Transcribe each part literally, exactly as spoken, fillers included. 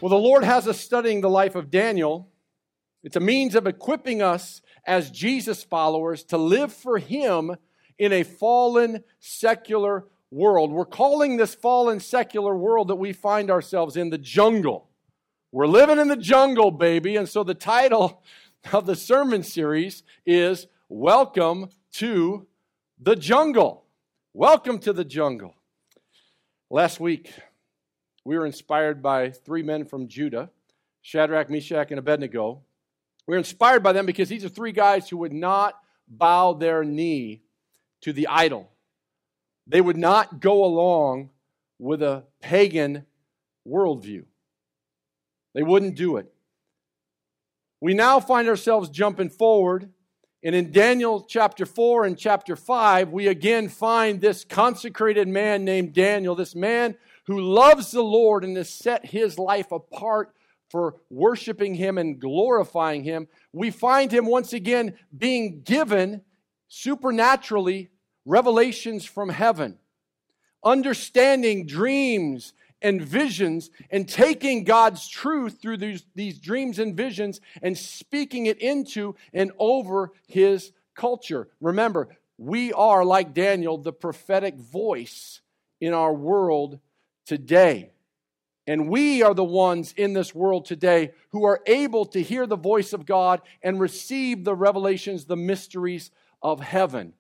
Well, the Lord has us studying the life of Daniel. It's a means of equipping us as Jesus followers to live for Him in a fallen, secular world. We're calling this fallen, secular world that we find ourselves in the jungle. We're living in the jungle, baby. And so the title of the sermon series is Welcome to the Jungle. Welcome to the jungle. Last week, we were inspired by three men from Judah, Shadrach, Meshach, and Abednego. We were inspired by them because these are three guys who would not bow their knee to the idol. They would not go along with a pagan worldview. They wouldn't do it. We now find ourselves jumping forward, and in Daniel chapter four and chapter five, we again find this consecrated man named Daniel, this man who loves the Lord and has set his life apart for worshiping Him and glorifying Him. We find him once again being given supernaturally revelations from heaven, understanding dreams and visions, and taking God's truth through these, these dreams and visions and speaking it into and over his culture. Remember, we are, like Daniel, the prophetic voice in our world today. And we are the ones in this world today who are able to hear the voice of God and receive the revelations, the mysteries of heaven.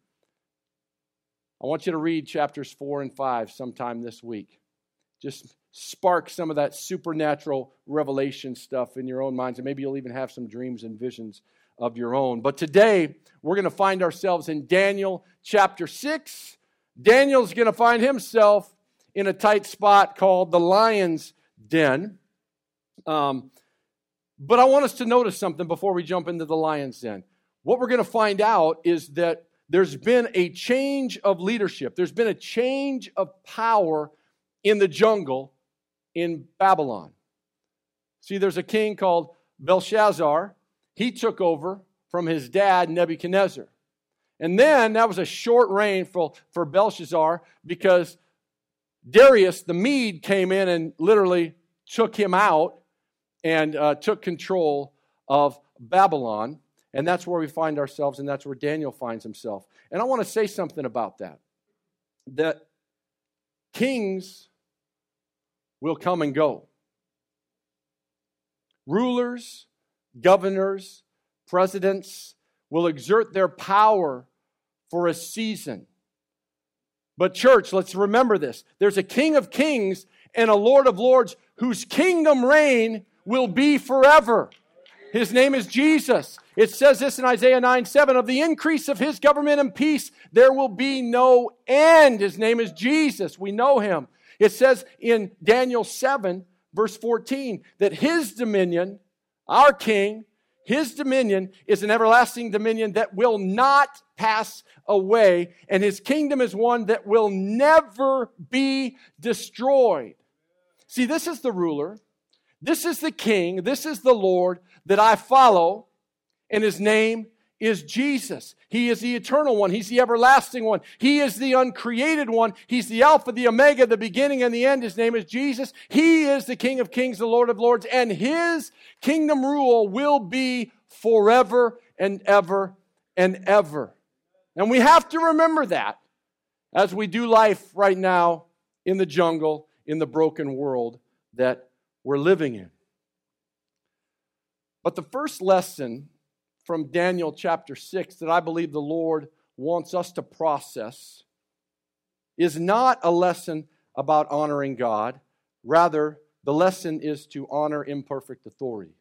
I want you to read chapters four and five sometime this week. Just spark some of that supernatural revelation stuff in your own minds, and maybe you'll even have some dreams and visions of your own. But today, we're going to find ourselves in Daniel chapter six. Daniel's going to find himself in a tight spot called the lion's den. Um, but I want us to notice something before we jump into the lion's den. What we're going to find out is that there's been a change of leadership. There's been a change of power in the jungle in Babylon. See, there's a king called Belshazzar. He took over from his dad, Nebuchadnezzar. And then that was a short reign for, for Belshazzar because Darius the Mede came in and literally took him out and uh, took control of Babylon. And that's where we find ourselves, and that's where Daniel finds himself. And I want to say something about that. That kings will come and go. Rulers, governors, presidents will exert their power for a season. But church, let's remember this. There's a King of Kings and a Lord of Lords whose kingdom reign will be forever. His name is Jesus. It says this in Isaiah nine seven, of the increase of His government and peace, there will be no end. His name is Jesus. We know Him. It says in Daniel seven, verse fourteen, that His dominion, our King, His dominion is an everlasting dominion that will not pass away, and His kingdom is one that will never be destroyed. See, this is the ruler, this is the King, this is the Lord that I follow, and His name is Jesus. He is the eternal one. He's the everlasting one. He is the uncreated one. He's the Alpha, the Omega, the beginning and the end. His name is Jesus. He is the King of Kings, the Lord of Lords, and His kingdom rule will be forever and ever and ever. And we have to remember that as we do life right now in the jungle, in the broken world that we're living in. But the first lesson from Daniel chapter six that I believe the Lord wants us to process is not a lesson about honoring God. Rather, the lesson is to honor imperfect authority.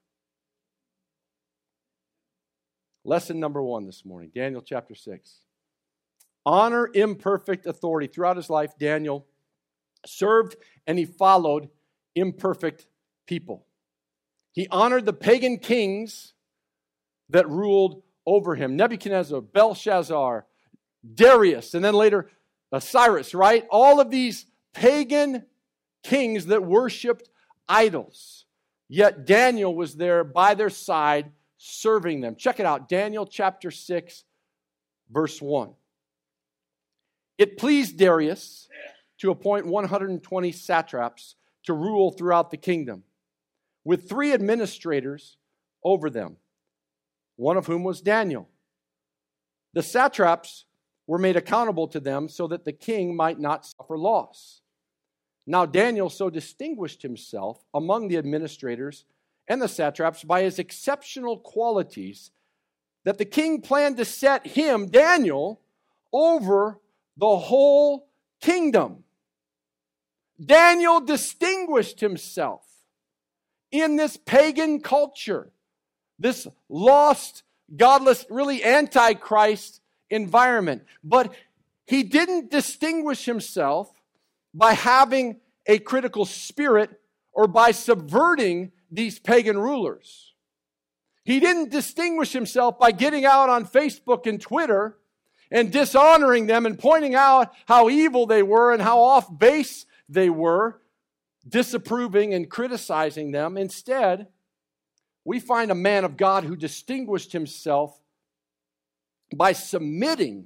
Lesson number one this morning, Daniel chapter six. Honor imperfect authority. Throughout his life, Daniel served and he followed imperfect people. He honored the pagan kings that ruled over him. Nebuchadnezzar, Belshazzar, Darius, and then later uh, Cyrus, right? All of these pagan kings that worshipped idols. Yet Daniel was there by their side serving them. Check it out. Daniel chapter six, verse one. It pleased Darius to appoint one hundred twenty satraps to rule throughout the kingdom, with three administrators over them, one of whom was Daniel. The satraps were made accountable to them so that the king might not suffer loss. Now Daniel so distinguished himself among the administrators and the satraps by his exceptional qualities that the king planned to set him, Daniel, over the whole kingdom. Daniel distinguished himself in this pagan culture, this lost, godless, really antichrist environment. But he didn't distinguish himself by having a critical spirit or by subverting these pagan rulers. He didn't distinguish himself by getting out on Facebook and Twitter and dishonoring them and pointing out how evil they were and how off base they were, disapproving and criticizing them. Instead, we find a man of God who distinguished himself by submitting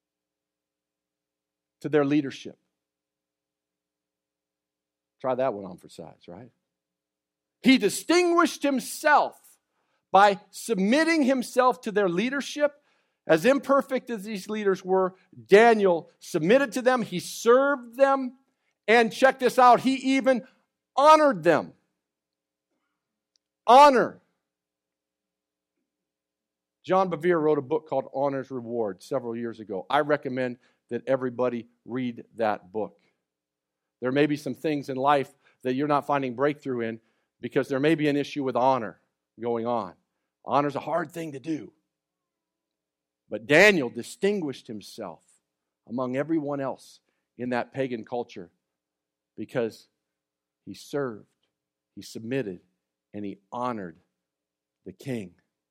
to their leadership. Try that one on for size, right? He distinguished himself by submitting himself to their leadership. As imperfect as these leaders were, Daniel submitted to them, he served them, and check this out, he even honored them. Honor. John Bevere wrote a book called Honor's Reward several years ago. I recommend that everybody read that book. There may be some things in life that you're not finding breakthrough in because there may be an issue with honor going on. Honor's a hard thing to do. But Daniel distinguished himself among everyone else in that pagan culture because he served, he submitted, and he honored the king.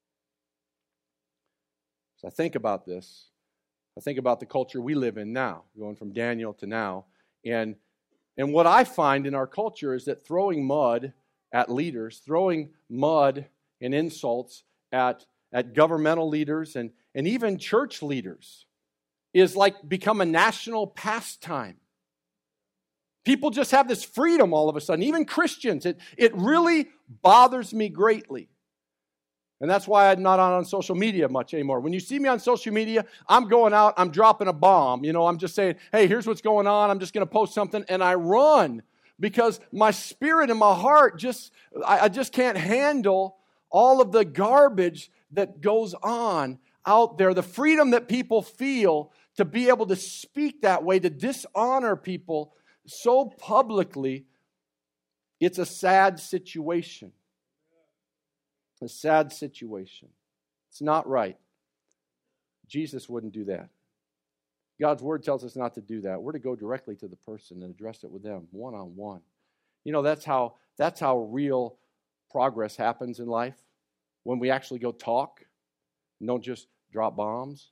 So I think about this. I think about the culture we live in now, going from Daniel to now. And, and what I find in our culture is that throwing mud at leaders, throwing mud and insults at, at governmental leaders and, and even church leaders is like become a national pastime. People just have this freedom all of a sudden, even Christians. It, it really bothers me greatly. And that's why I'm not on, on social media much anymore. When you see me on social media, I'm going out, I'm dropping a bomb. You know, I'm just saying, hey, here's what's going on. I'm just going to post something, and I run because my spirit and my heart just, I, I just can't handle all of the garbage that goes on out there. The freedom that people feel to be able to speak that way, to dishonor people so publicly, it's a sad situation. A sad situation. It's not right. Jesus wouldn't do that. God's word tells us not to do that. We're to go directly to the person and address it with them, one-on-one. You know, that's how, that's how real progress happens in life. When we actually go talk and don't just drop bombs.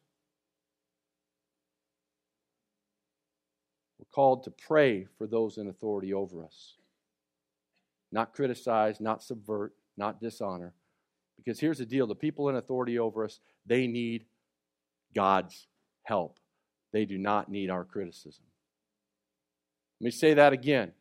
We're called to pray for those in authority over us. Not criticize, not subvert, not dishonor. Because here's the deal, the people in authority over us, they need God's help. They do not need our criticism. Let me say that again.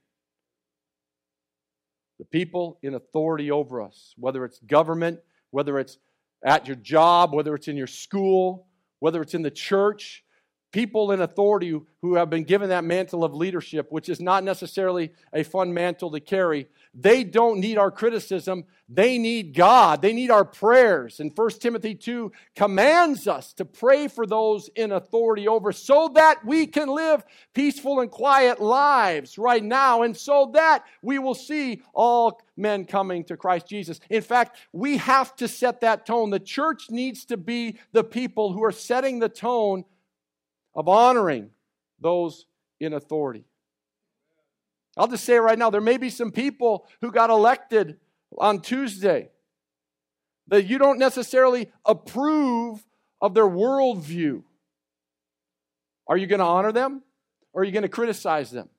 The people in authority over us, whether it's government, whether it's at your job, whether it's in your school, whether it's in the church, people in authority who have been given that mantle of leadership, which is not necessarily a fun mantle to carry, they don't need our criticism. They need God. They need our prayers. And First Timothy two commands us to pray for those in authority over so that we can live peaceful and quiet lives right now and so that we will see all men coming to Christ Jesus. In fact, we have to set that tone. The church needs to be the people who are setting the tone of honoring those in authority. I'll just say it right now, there may be some people who got elected on Tuesday that you don't necessarily approve of their worldview. Are you going to honor them? Or are you going to criticize them?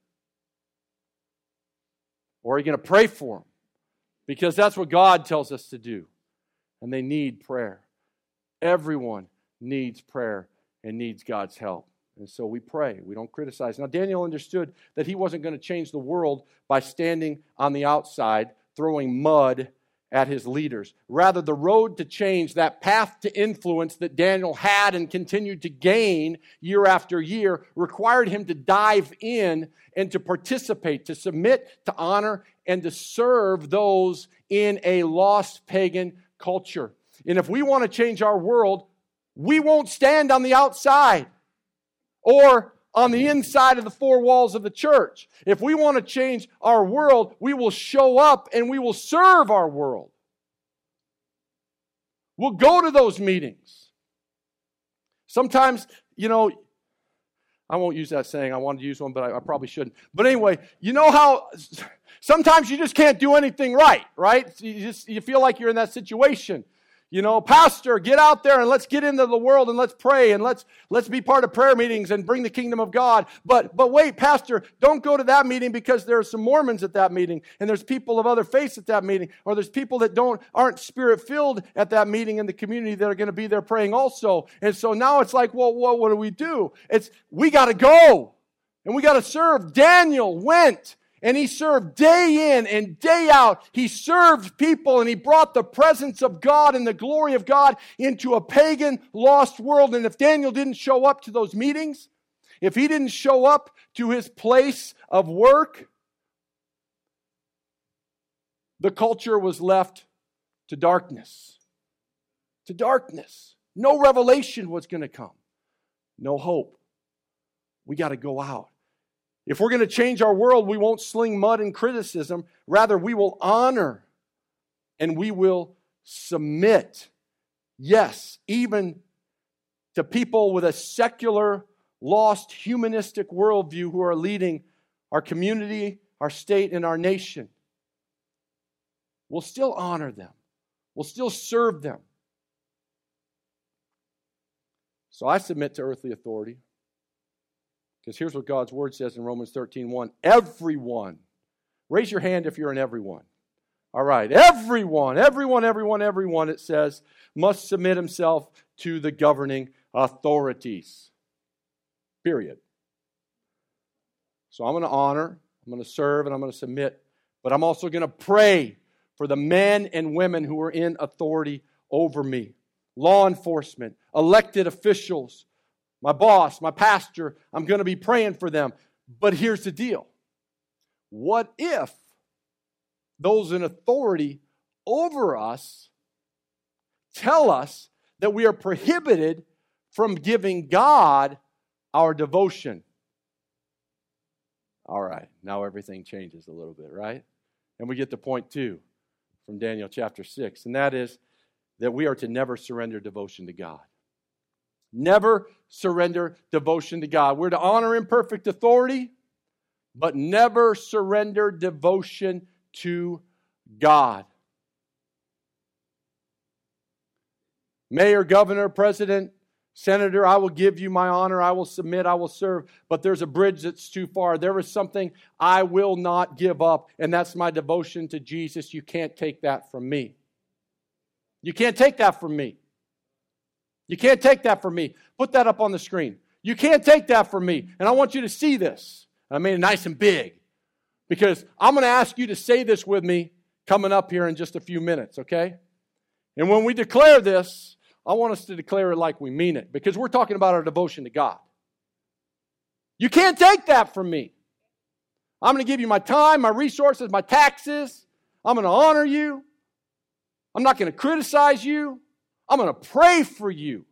Or are you going to pray for them? Because that's what God tells us to do. And they need prayer. Everyone needs prayer and needs God's help. And so we pray. We don't criticize. Now, Daniel understood that he wasn't going to change the world by standing on the outside, throwing mud at his leaders. Rather, the road to change, that path to influence that Daniel had and continued to gain year after year, required him to dive in and to participate, to submit, to honor, and to serve those in a lost pagan culture. And if we want to change our world, we won't stand on the outside or on the inside of the four walls of the church. If we want to change our world, we will show up and we will serve our world. We'll go to those meetings. Sometimes, you know, I won't use that saying. I wanted to use one, but I, I probably shouldn't. But anyway, you know how sometimes you just can't do anything right, right? You just you feel like you're in that situation. You know, pastor, get out there and let's get into the world and let's pray and let's let's be part of prayer meetings and bring the kingdom of God. But but wait, pastor, don't go to that meeting because there are some Mormons at that meeting and there's people of other faiths at that meeting, or there's people that don't aren't spirit-filled at that meeting in the community that are going to be there praying also. And so now it's like, well, well what do we do? It's we got to go and we got to serve. Daniel went. And he served day in and day out. He served people and he brought the presence of God and the glory of God into a pagan, lost world. And if Daniel didn't show up to those meetings, if he didn't show up to his place of work, the culture was left to darkness. To darkness. No revelation was going to come. No hope. We got to go out. If we're going to change our world, we won't sling mud and criticism. Rather, we will honor and we will submit. Yes, even to people with a secular, lost, humanistic worldview who are leading our community, our state, and our nation. We'll still honor them. We'll still serve them. So I submit to earthly authority. Because here's what God's word says in Romans thirteen one. Everyone. Raise your hand if you're an everyone. All right. Everyone, everyone, everyone, everyone, it says, must submit himself to the governing authorities. Period. So I'm going to honor, I'm going to serve, and I'm going to submit. But I'm also going to pray for the men and women who are in authority over me. Law enforcement, elected officials, my boss, my pastor, I'm going to be praying for them. But here's the deal. What if those in authority over us tell us that we are prohibited from giving God our devotion? All right, now everything changes a little bit, right? And we get to point two from Daniel chapter six, and that is that we are to never surrender devotion to God. Never surrender devotion to God. We're to honor imperfect authority, but never surrender devotion to God. Mayor, governor, president, senator, I will give you my honor. I will submit. I will serve. But there's a bridge that's too far. There is something I will not give up, and that's my devotion to Jesus. You can't take that from me. You can't take that from me. You can't take that from me. Put that up on the screen. You can't take that from me. And I want you to see this. I made it nice and big. Because I'm going to ask you to say this with me coming up here in just a few minutes, okay? And when we declare this, I want us to declare it like we mean it. Because we're talking about our devotion to God. You can't take that from me. I'm going to give you my time, my resources, my taxes. I'm going to honor you. I'm not going to criticize you. I'm going to pray for you.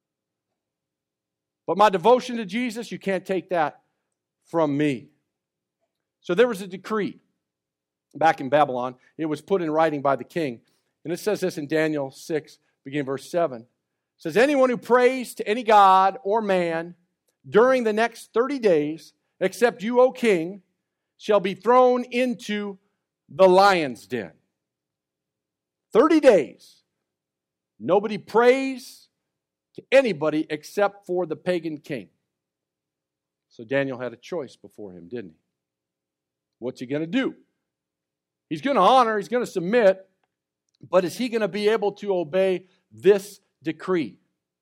But my devotion to Jesus, you can't take that from me. So there was a decree back in Babylon. It was put in writing by the king. And it says this in Daniel six, beginning verse seven. It says, anyone who prays to any god or man during the next thirty days, except you, O king, shall be thrown into the lion's den. thirty days. Nobody prays to anybody except for the pagan king. So Daniel had a choice before him, didn't he? What's he going to do? He's going to honor, he's going to submit, but is he going to be able to obey this decree?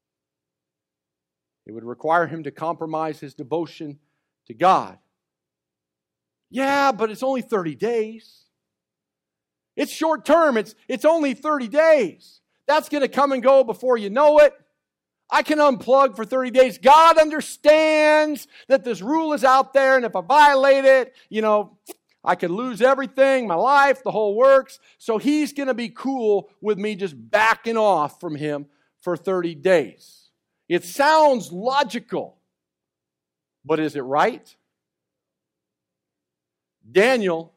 It would require him to compromise his devotion to God. Yeah, but it's only thirty days. It's short term. It's, it's only thirty days. That's going to come and go before you know it. I can unplug for thirty days. God understands that this rule is out there, and if I violate it, you know, I could lose everything, my life, the whole works. So He's going to be cool with me just backing off from Him for thirty days. It sounds logical, but is it right? Daniel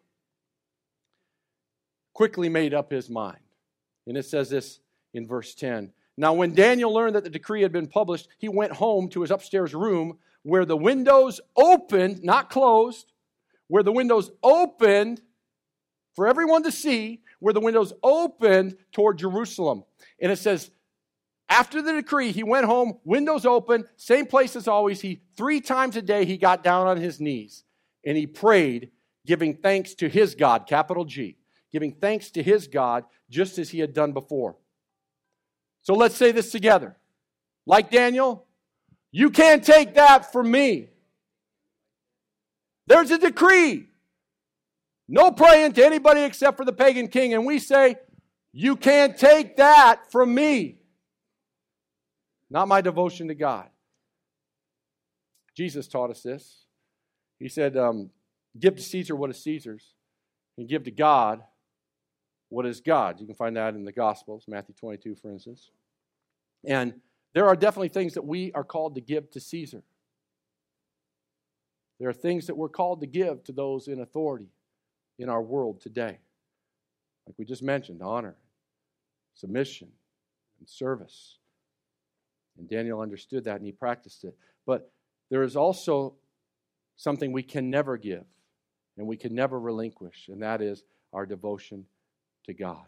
quickly made up his mind. And it says this in verse ten. Now, when Daniel learned that the decree had been published, he went home to his upstairs room where the windows opened, not closed, where the windows opened for everyone to see, where the windows opened toward Jerusalem. And it says, after the decree, he went home, windows open, same place as always. He three times a day, he got down on his knees and he prayed, giving thanks to his God, capital G, giving thanks to his God, just as he had done before. So let's say this together. Like Daniel, you can't take that from me. There's a decree. No praying to anybody except for the pagan king. And we say, you can't take that from me. Not my devotion to God. Jesus taught us this. He said, um, give to Caesar what is Caesar's, and give to God what is God's. You can find that in the Gospels, Matthew twenty-two, for instance. And there are definitely things that we are called to give to Caesar. There are things that we're called to give to those in authority in our world today. Like we just mentioned, honor, submission, and service. And Daniel understood that and he practiced it. But there is also something we can never give and we can never relinquish, and that is our devotion to God.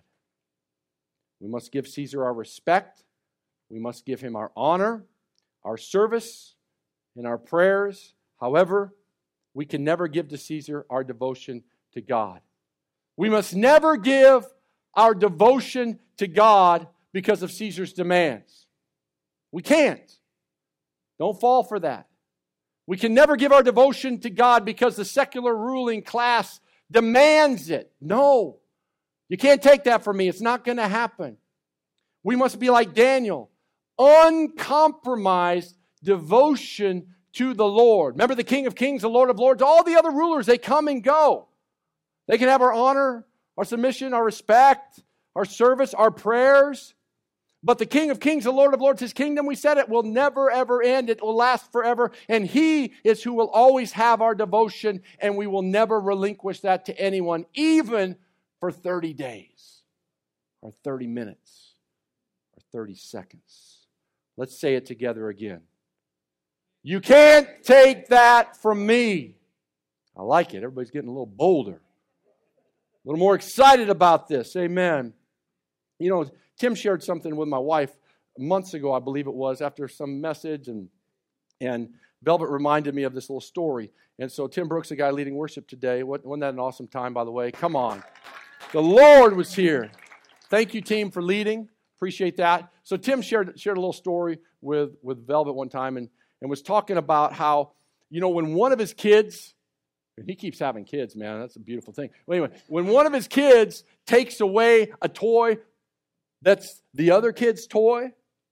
We must give Caesar our respect. We must give him our honor, our service, and our prayers. However, we can never give to Caesar our devotion to God. We must never give our devotion to God because of Caesar's demands. We can't. Don't fall for that. We can never give our devotion to God because the secular ruling class demands it. No. You can't take that from me. It's not going to happen. We must be like Daniel. Uncompromised devotion to the Lord. Remember the King of Kings, the Lord of Lords, all the other rulers, they come and go. They can have our honor, our submission, our respect, our service, our prayers. But the King of Kings, the Lord of Lords, His kingdom, we said it, will never, ever end. It will last forever. And He is who will always have our devotion, and we will never relinquish that to anyone, even for thirty days, or thirty minutes, or thirty seconds. Let's say it together again. You can't take that from me. I like it. Everybody's getting a little bolder, a little more excited about this. Amen. You know, Tim shared something with my wife months ago, I believe it was, after some message, and and Velvet reminded me of this little story. And so Tim Brooks, the guy leading worship today, wasn't that an awesome time, by the way? Come on. The Lord was here. Thank you, team, for leading. Appreciate that. So Tim shared shared a little story with, with Velvet one time and, and was talking about how, you know, when one of his kids, and he keeps having kids, man, that's a beautiful thing. Well, anyway, when one of his kids takes away a toy that's the other kid's toy,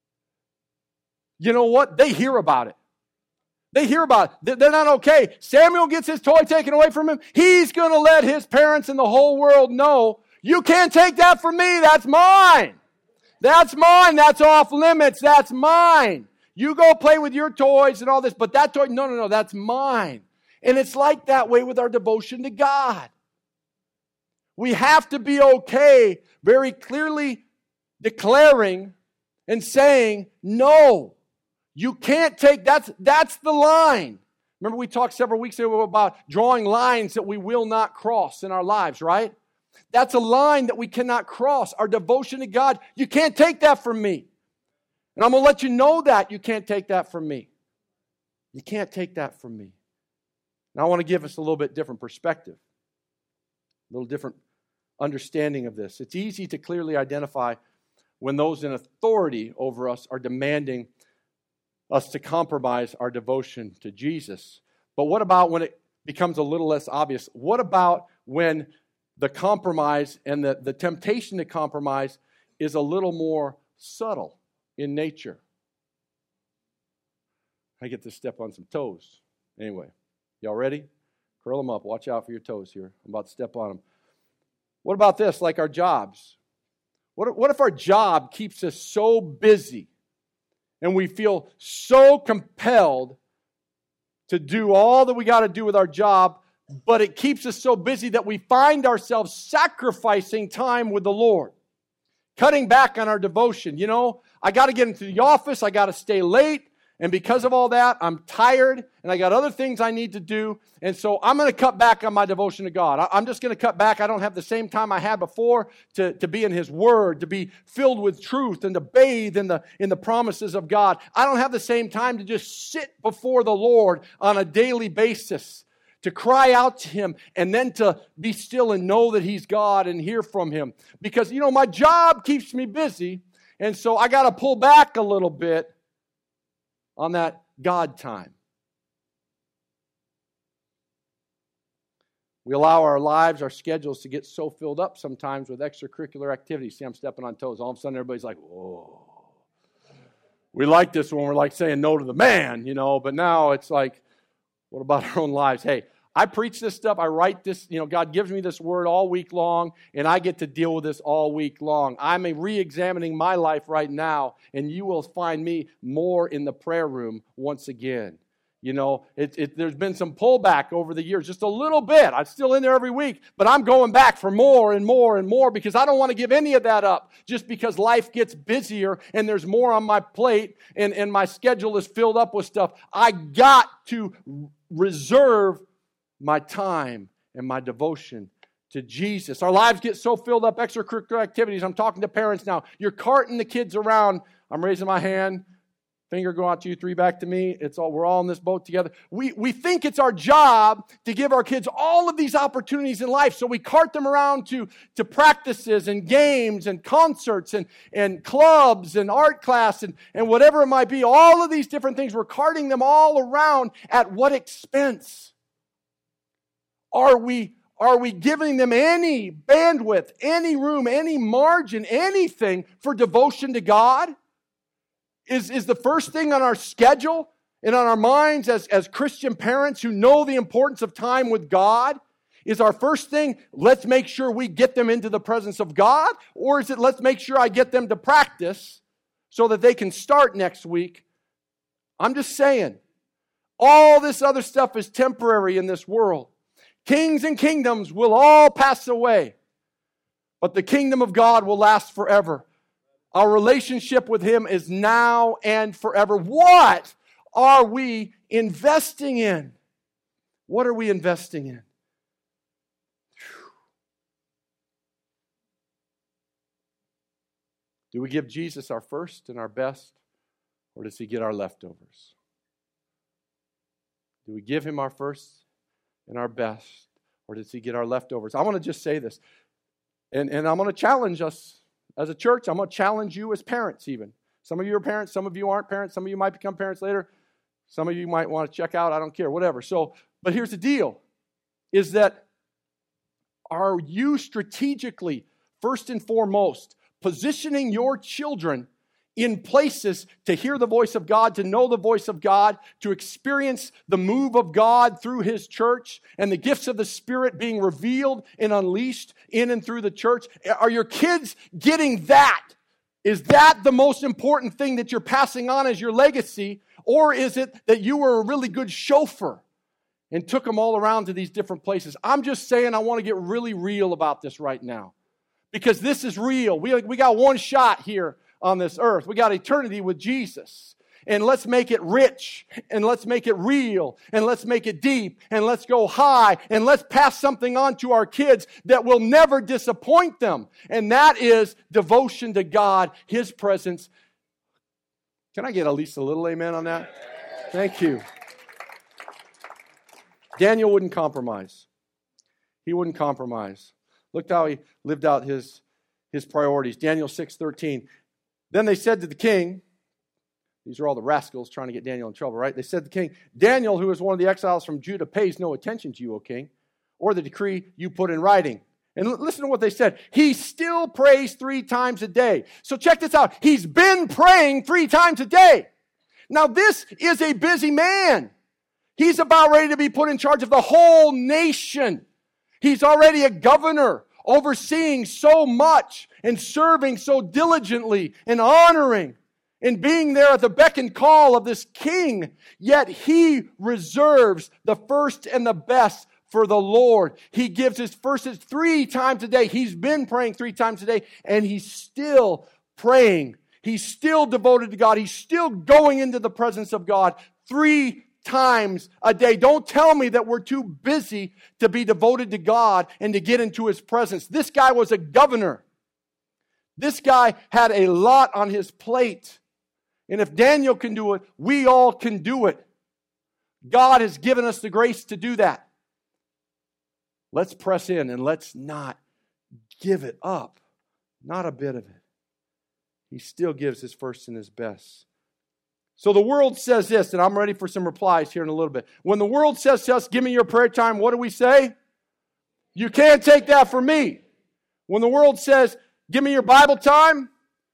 you know what? They hear about it. They hear about it. They're not okay. Samuel gets his toy taken away from him. He's going to let his parents and the whole world know, you can't take that from me. That's mine. That's mine. That's off limits. That's mine. You go play with your toys and all this, but that toy, no, no, no, that's mine. And it's like that way with our devotion to God. We have to be okay, very clearly declaring and saying, no, you can't take, that's, that's the line. Remember we talked several weeks ago about drawing lines that we will not cross in our lives, right? That's a line that we cannot cross. Our devotion to God, you can't take that from me. And I'm going to let you know that you can't take that from me. You can't take that from me. Now I want to give us a little bit different perspective, a little different understanding of this. It's easy to clearly identify when those in authority over us are demanding us to compromise our devotion to Jesus. But what about when it becomes a little less obvious? What about when the compromise and the, the temptation to compromise is a little more subtle in nature. I get to step on some toes. Anyway, y'all ready? Curl them up. Watch out for your toes here. I'm about to step on them. What about this, like our jobs? What if, what if our job keeps us so busy and we feel so compelled to do all that we got to do with our job, but it keeps us so busy that we find ourselves sacrificing time with the Lord, cutting back on our devotion. You know, I got to get into the office, I got to stay late, and because of all that, I'm tired, and I got other things I need to do, and so I'm going to cut back on my devotion to God. I'm just going to cut back. I don't have the same time I had before to, to be in His Word, to be filled with truth, and to bathe in the, in the promises of God. I don't have the same time to just sit before the Lord on a daily basis, to cry out to Him, and then to be still and know that He's God and hear from Him. Because, you know, my job keeps me busy, and so I got to pull back a little bit on that God time. We allow our lives, our schedules to get so filled up sometimes with extracurricular activities. See, I'm stepping on toes. All of a sudden, everybody's like, whoa. We like this when we're like saying no to the man, you know, but now it's like, what about our own lives? Hey, I preach this stuff. I write this, you know, God gives me this word all week long, and I get to deal with this all week long. I'm re-examining my life right now, and you will find me more in the prayer room once again. You know, it, it, there's been some pullback over the years, just a little bit. I'm still in there every week, but I'm going back for more and more and more because I don't want to give any of that up just because life gets busier and there's more on my plate and, and my schedule is filled up with stuff. I got to reserve my time and my devotion to Jesus. Our lives get so filled up, extracurricular activities. I'm talking to parents now. You're carting the kids around. I'm raising my hand. Finger go out to you, three back to me. It's all we're all in this boat together. We we think it's our job to give our kids all of these opportunities in life. So we cart them around to, to practices and games and concerts and, and clubs and art class and, and whatever it might be. All of these different things. We're carting them all around at what expense? Are we, are we giving them any bandwidth, any room, any margin, anything for devotion to God? Is, is the first thing on our schedule and on our minds as, as Christian parents who know the importance of time with God? Is our first thing, let's make sure we get them into the presence of God? Or is it, let's make sure I get them to practice so that they can start next week? I'm just saying, all this other stuff is temporary in this world. Kings and kingdoms will all pass away, but the kingdom of God will last forever. Our relationship with Him is now and forever. What are we investing in? What are we investing in? Do we give Jesus our first and our best, or does He get our leftovers? Do we give Him our first and our best, or does He get our leftovers? I want to just say this, and, and I'm going to challenge us as a church. I'm going to challenge you as parents even. Some of you are parents, some of you aren't parents, some of you might become parents later, some of you might want to check out, I don't care, whatever. So, but here's the deal, is that are you strategically, first and foremost, positioning your children in places to hear the voice of God, to know the voice of God, to experience the move of God through His church and the gifts of the Spirit being revealed and unleashed in and through the church? Are your kids getting that? Is that the most important thing that you're passing on as your legacy? Or is it that you were a really good chauffeur and took them all around to these different places? I'm just saying I want to get really real about this right now, because this is real. We, we got one shot here on this earth. We got eternity with Jesus. And let's make it rich, and let's make it real, and let's make it deep, and let's go high, and let's pass something on to our kids that will never disappoint them. And that is devotion to God, His presence. Can I get at least a little amen on that? Thank you. Daniel wouldn't compromise. He wouldn't compromise. Look how he lived out his, his priorities. Daniel six thirteen. Then they said to the king, these are all the rascals trying to get Daniel in trouble, right? They said to the king, Daniel, who is one of the exiles from Judah, pays no attention to you, O king, or the decree you put in writing. And l- listen to what they said. He still prays three times a day. So check this out. He's been praying three times a day. Now this is a busy man. He's about ready to be put in charge of the whole nation. He's already a governor, overseeing so much and serving so diligently and honoring and being there at the beck and call of this king. Yet he reserves the first and the best for the Lord. He gives his first three times a day. He's been praying three times a day, and he's still praying. He's still devoted to God. He's still going into the presence of God three times a day. Don't tell me that we're too busy to be devoted to God and to get into His presence. This guy was a governor. This guy had a lot on his plate. And if Daniel can do it, we all can do it. God has given us the grace to do that. Let's press in and let's not give it up. Not a bit of it. He still gives his first and his best. So the world says this, and I'm ready for some replies here in a little bit. When the world says to us, give me your prayer time, what do we say? You can't take that from me. When the world says, give me your Bible time.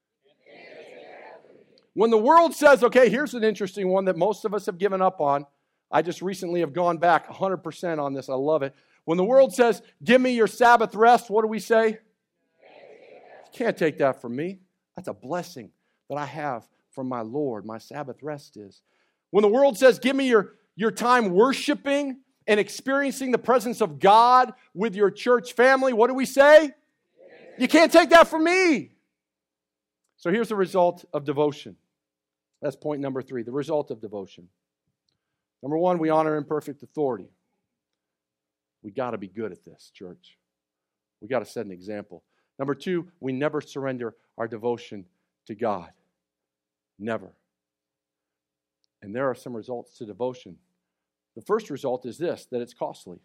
When the world says, okay, here's an interesting one that most of us have given up on. I just recently have gone back one hundred percent on this. I love it. When the world says, give me your Sabbath rest, what do we say? You can't take that from me. That's a blessing that I have from my Lord. My Sabbath rest is. When the world says, give me your, your time worshiping and experiencing the presence of God with your church family, what do we say? You can't take that from me. So here's the result of devotion. That's point number three, the result of devotion. Number one, we honor imperfect authority. We got to be good at this, church. We got to set an example. Number two, we never surrender our devotion to God. Never. And there are some results to devotion. The first result is this, that it's costly.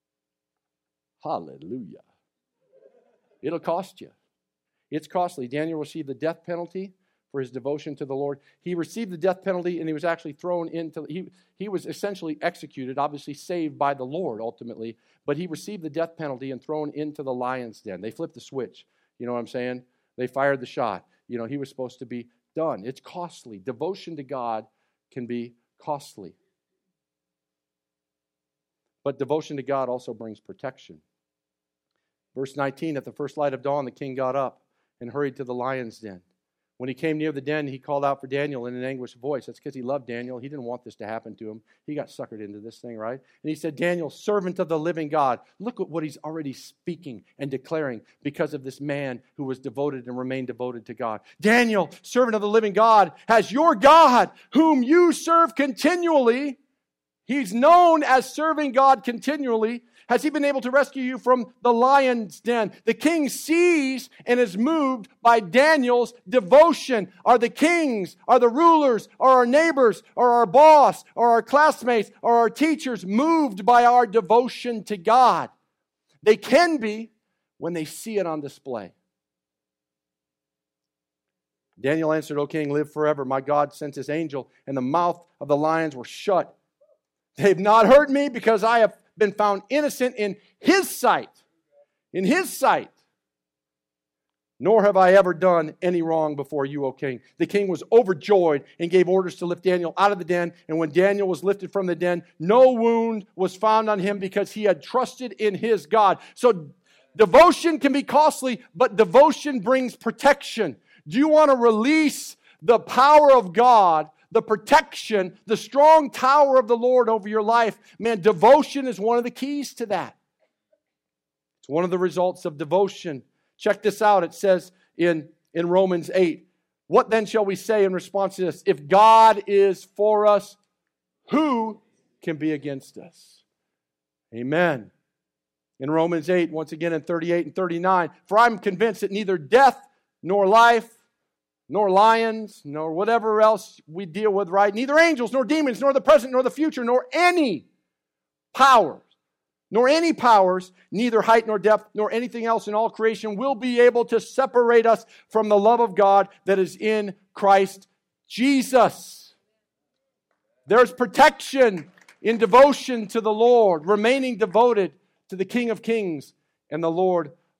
Hallelujah. It'll cost you. It's costly. Daniel received the death penalty for his devotion to the Lord. He received the death penalty and he was actually thrown into, he, he was essentially executed, obviously saved by the Lord ultimately, but he received the death penalty and thrown into the lion's den. They flipped the switch. You know what I'm saying? They fired the shot. You know, he was supposed to be done. It's costly. Devotion to God can be costly. But devotion to God also brings protection. Verse nineteen, at the first light of dawn, the king got up and hurried to the lion's den. When he came near the den, he called out for Daniel in an anguished voice. That's because he loved Daniel. He didn't want this to happen to him. He got suckered into this thing, right? And he said, Daniel, servant of the living God. Look at what he's already speaking and declaring because of this man who was devoted and remained devoted to God. Daniel, servant of the living God, has your God, whom you serve continually, he's known as serving God continually, has he been able to rescue you from the lion's den? The king sees and is moved by Daniel's devotion. Are the kings, are the rulers, are our neighbors, are our boss, are our classmates, are our teachers moved by our devotion to God? They can be when they see it on display. Daniel answered, O king, live forever. My God sent his angel, and the mouth of the lions were shut. They've not hurt me because I have been found innocent in his sight. In his sight. Nor have I ever done any wrong before you, O king. The king was overjoyed and gave orders to lift Daniel out of the den. And when Daniel was lifted from the den, no wound was found on him because he had trusted in his God. So devotion can be costly, but devotion brings protection. Do you want to release the power of God, the protection, the strong tower of the Lord over your life? Man, devotion is one of the keys to that. It's one of the results of devotion. Check this out. It says in, in Romans eight, what then shall we say in response to this? If God is for us, who can be against us? Amen. In Romans eight, once again in thirty-eight and thirty-nine, for I'm convinced that neither death nor life, nor lions, nor whatever else we deal with, right? Neither angels, nor demons, nor the present, nor the future, nor any powers, nor any powers, neither height nor depth, nor anything else in all creation will be able to separate us from the love of God that is in Christ Jesus. There's protection in devotion to the Lord, remaining devoted to the King of Kings and the Lord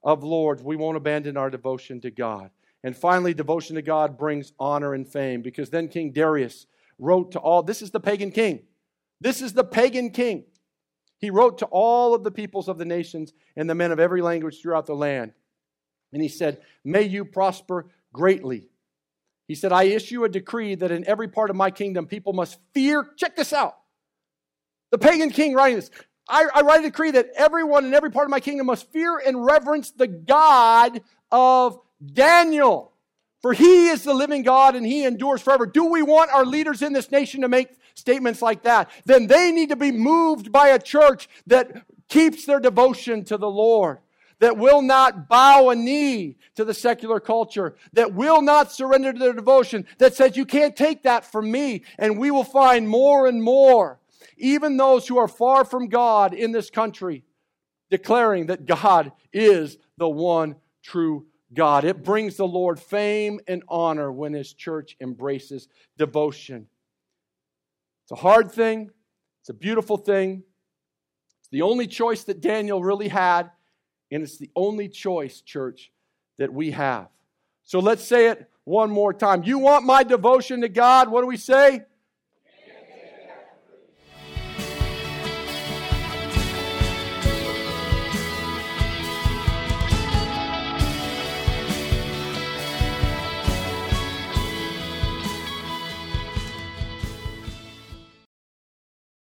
of lords. We won't abandon our devotion to God. And finally, devotion to God brings honor and fame, because then King Darius wrote to all, this is the pagan king. This is the pagan king. He wrote to all of the peoples of the nations and the men of every language throughout the land. And he said, may you prosper greatly. He said, I issue a decree that in every part of my kingdom, people must fear. Check this out. The pagan king writing this. I, I write a decree that everyone in every part of my kingdom must fear and reverence the God of Daniel. For he is the living God and he endures forever. Do we want our leaders in this nation to make statements like that? Then they need to be moved by a church that keeps their devotion to the Lord, that will not bow a knee to the secular culture, that will not surrender to their devotion, that says you can't take that from me. And we will find more and more, even those who are far from God in this country, declaring that God is the one true God. It brings the Lord fame and honor when His church embraces devotion. It's a hard thing. It's a beautiful thing. It's the only choice that Daniel really had, and it's the only choice, church, that we have. So let's say it one more time. You want my devotion to God? What do we say?